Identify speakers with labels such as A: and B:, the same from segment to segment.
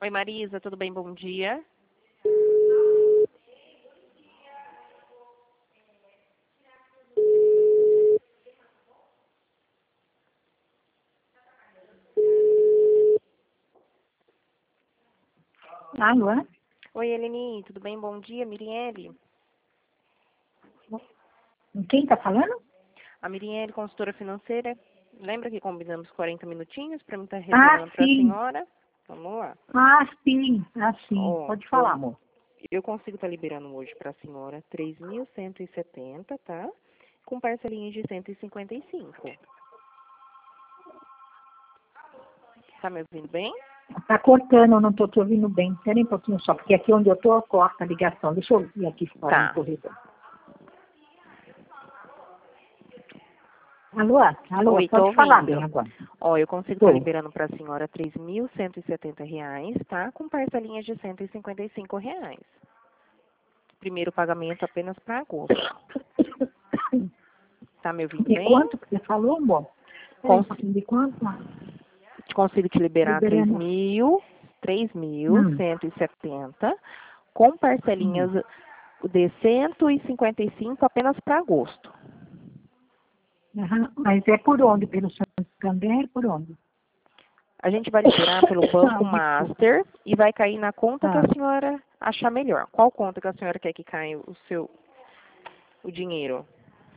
A: Oi, Marisa, tudo bem? Bom dia.
B: Alô?
A: Oi, Eleni, tudo bem? Bom dia, Mirielle.
B: Quem está falando?
A: A Mirielle, consultora financeira. Lembra que combinamos 40 minutinhos para mim estar
B: Ah,
A: retornando para a
B: sim.
A: senhora? Vamos lá.
B: Sim.
A: Ó,
B: Pode falar, amor.
A: eu consigo estar liberando hoje para a senhora 3.170, tá? Com parcelinhas de 155. Tá me ouvindo bem?
B: Tá cortando, eu não tô te ouvindo bem. Espera aí um pouquinho só, porque aqui onde eu tô, corta a ligação. Deixa eu ir aqui fora no
A: Tá.
B: corredor. Alô?
A: Oi, tô
B: Pode falar
A: ouvindo.
B: bem agora.
A: Ó, eu consigo estar
B: Tô.
A: liberando para a senhora 3.170 reais, tá? Com parcelinhas de 155 reais. Primeiro pagamento apenas para agosto. Tá me ouvindo
B: De
A: bem?
B: quanto que você falou, amor? Espera aí um pouquinho, de quanto?
A: Consigo te liberar
B: Liberando.
A: 3.170 com parcelinhas de 155 apenas para agosto.
B: Mas é por onde? Pelo Santander? Por onde?
A: A gente vai liberar pelo Banco
B: Desculpa.
A: Master e vai cair na conta que
B: Tá.
A: a senhora achar melhor. Qual conta que a senhora quer que caia o dinheiro?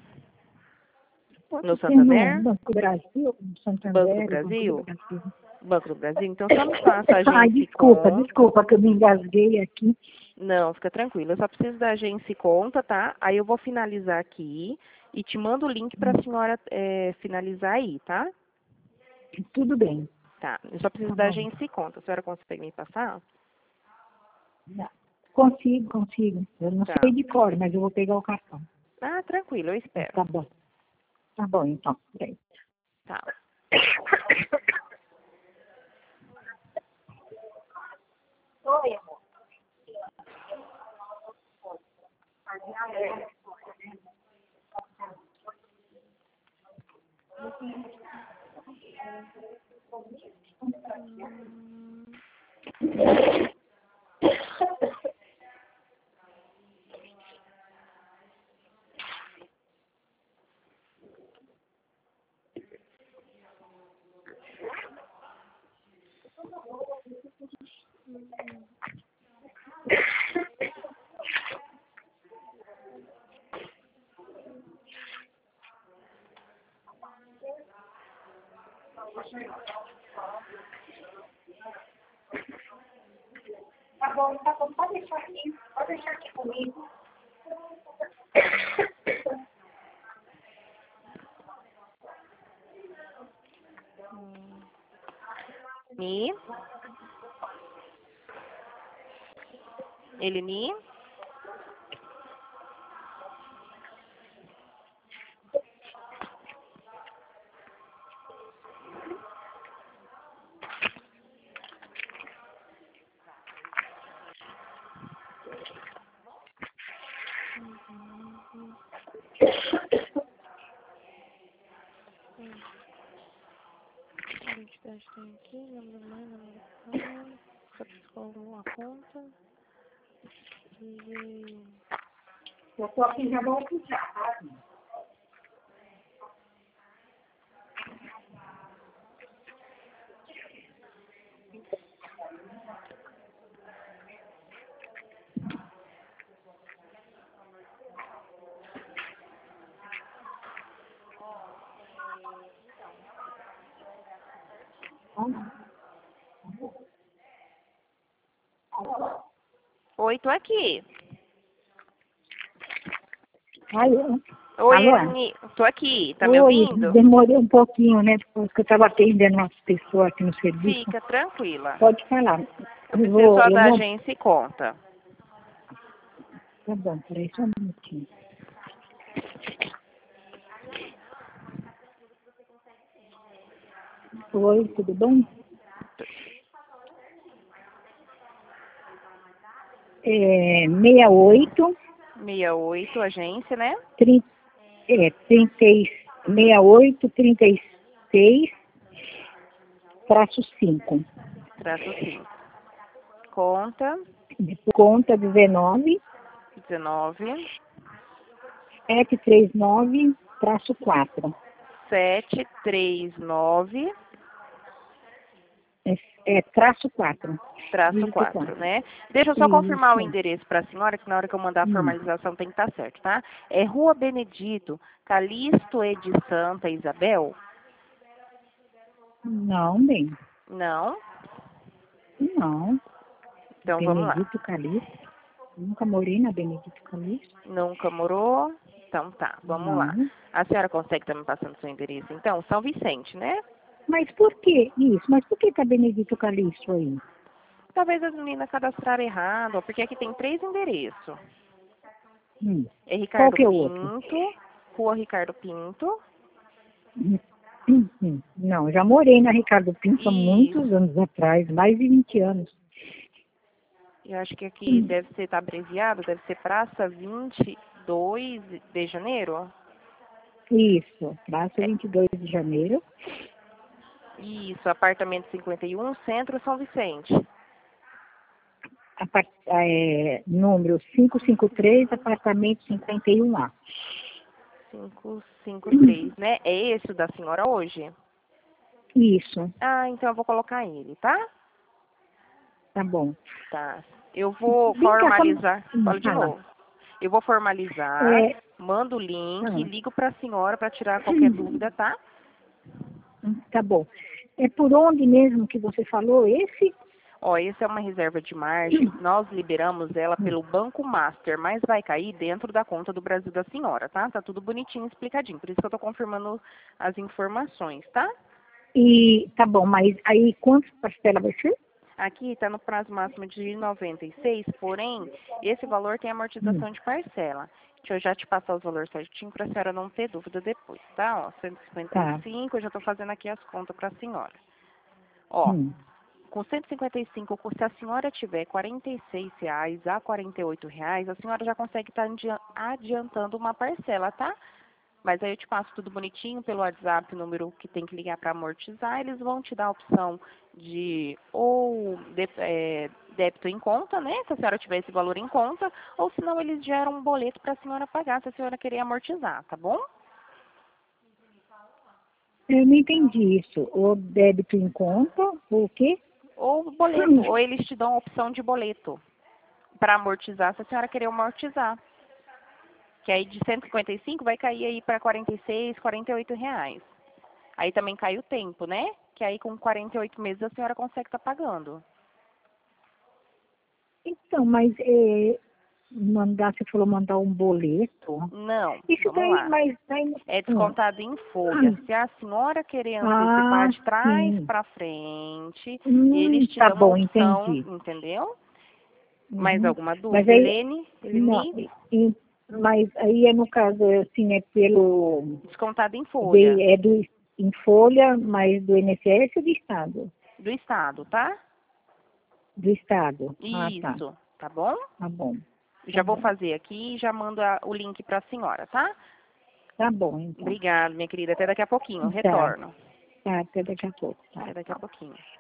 A: No
B: Pode ser no
A: Santander?
B: Banco do Brasil, no
A: Banco do
B: Santander, Banco do
A: Brasil?
B: Brasil.
A: Banco do Brasil? Então só me faça a
B: Ai,
A: agência e conta.
B: desculpa que eu me engasguei aqui.
A: Não, fica tranquilo. Eu só preciso da agência e conta, tá? Aí eu vou finalizar aqui e te mando o link para a senhora finalizar aí, tá?
B: Tudo bem.
A: Tá. Eu só preciso
B: Tá
A: da
B: bom.
A: agência e conta. A senhora consegue me passar?
B: Consigo. Eu não
A: Tá.
B: sei de cor, mas eu vou pegar o cartão.
A: Ah, tranquilo, eu espero.
B: Tá bom. Tá bom, então. Peraí.
A: Tá.
B: Oi, amor. Tá bom. Pode deixar aqui comigo.
A: Ni? Eleni? Identidade tem aqui, nome da mãe, nome do pai, só preciso a conta. E...
B: Eu tô aqui, já vou puxar, tá?
A: Oi, tô aqui.
B: Alô?
A: Oi,
B: Alô?
A: Eleni. Tô aqui. Tá me
B: Oi,
A: ouvindo?
B: demorei um pouquinho, né? Porque eu estava atendendo umas pessoas aqui no serviço.
A: Fica tranquila.
B: Pode falar.
A: Eu preciso só
B: Eu
A: da
B: vou.
A: agência e conta.
B: Tá bom, peraí só um minutinho. Oi, tudo bem? 68,
A: 68, agência, né?
B: 68, 36, traço 5.
A: Traço 5. conta.
B: Conta 19
A: 19
B: 739-4.
A: 739
B: traço 4.
A: traço 4, né? Deixa eu só confirmar o
B: Isso.
A: endereço para a senhora, que na hora que eu mandar a formalização tem que estar certo, tá? É Rua Benedito, Calixto e de Santa Isabel?
B: Não, bem.
A: Não?
B: Não.
A: Então vamos lá.
B: Benedito Calixto. Nunca morei na Benedito Calixto.
A: Nunca morou? Então tá, vamos lá.
B: Não.
A: A senhora consegue estar me passando seu endereço? Então, São Vicente, né?
B: Mas por que isso? Mas por que tá Benedito Calixto aí?
A: Talvez as meninas cadastraram errado, ó, porque aqui tem 3 endereços. É
B: Qual
A: Ricardo
B: que é o outro?
A: Pinto, Rua Ricardo Pinto.
B: Não, já morei na Ricardo Pinto há muitos
A: Isso.
B: anos atrás, mais de 20 anos.
A: Eu acho que aqui deve ser, tá abreviado, deve ser Praça 22 de Janeiro.
B: Isso, Praça 22 de Janeiro.
A: Isso, apartamento 51, Centro São Vicente.
B: Número 553, apartamento 51A.
A: 553, né? É esse o da senhora hoje?
B: Isso,
A: Ah, então eu vou colocar ele, tá?
B: tá bom.
A: Tá. Eu vou
B: Vem cá,
A: formalizar. Fala de
B: fala.
A: novo. Eu vou formalizar,
B: É,
A: mando o link,
B: ah,
A: ligo para a senhora para tirar qualquer dúvida, tá?
B: tá bom. É por onde mesmo que você falou esse?
A: Ó, essa é uma reserva de margem. Nós liberamos ela pelo Banco Master, mas vai cair dentro da conta do Brasil da senhora, tá? Tá tudo bonitinho, explicadinho. Por isso que eu tô confirmando as informações, tá?
B: E tá bom, mas aí quantas parcelas vai ser?
A: Aqui está no prazo máximo de 96, porém, esse valor tem amortização de parcela. Deixa eu já te passar os valores certinho para a senhora não ter dúvida depois, tá? Ó,
B: Tá.
A: 155, eu já estou fazendo aqui as contas para a senhora. Ó, com 155, se a senhora tiver R$ 46 a R$ 48, a senhora já consegue estar adiantando uma parcela, tá? Mas aí eu te passo tudo bonitinho pelo WhatsApp, o número que tem que ligar para amortizar. Eles vão te dar a opção de débito em conta, né? Se a senhora tiver esse valor em conta, ou senão eles geram um boleto para a senhora pagar, se a senhora querer amortizar, tá bom?
B: Eu não entendi isso. O débito em conta, ou o quê?
A: Ou boleto, ou eles te dão a opção de boleto para amortizar, se a senhora querer amortizar. Que aí de 155 vai cair aí para 46, R$ 48. Aí também cai o tempo, né? Que aí com 48 meses a senhora consegue estar pagando.
B: Então, mas você falou mandar um boleto.
A: Não,
B: Isso
A: vamos
B: daí,
A: lá.
B: mas daí.
A: É descontado em folha. Se a senhora querer antecipar de trás
B: Sim.
A: para frente, eles te
B: Tá
A: dão uma
B: bom,
A: opção,
B: entendi.
A: entendeu? Mais alguma
B: Mas
A: dúvida,
B: aí,
A: Helene?
B: não,
A: Helene?
B: mas aí é no caso, assim, é pelo,
A: Descontado em folha.
B: em folha, mas do INSS ou do Estado?
A: Do Estado, tá?
B: Do Estado. Ah, tá.
A: Isso, tá bom?
B: Tá bom.
A: Já vou fazer aqui e já mando o link para a senhora, tá?
B: Tá bom, então.
A: Obrigada, minha querida. Até daqui a pouquinho.
B: Tá.
A: Retorno.
B: Tá, até daqui a pouco. Tá.
A: Até daqui a pouquinho.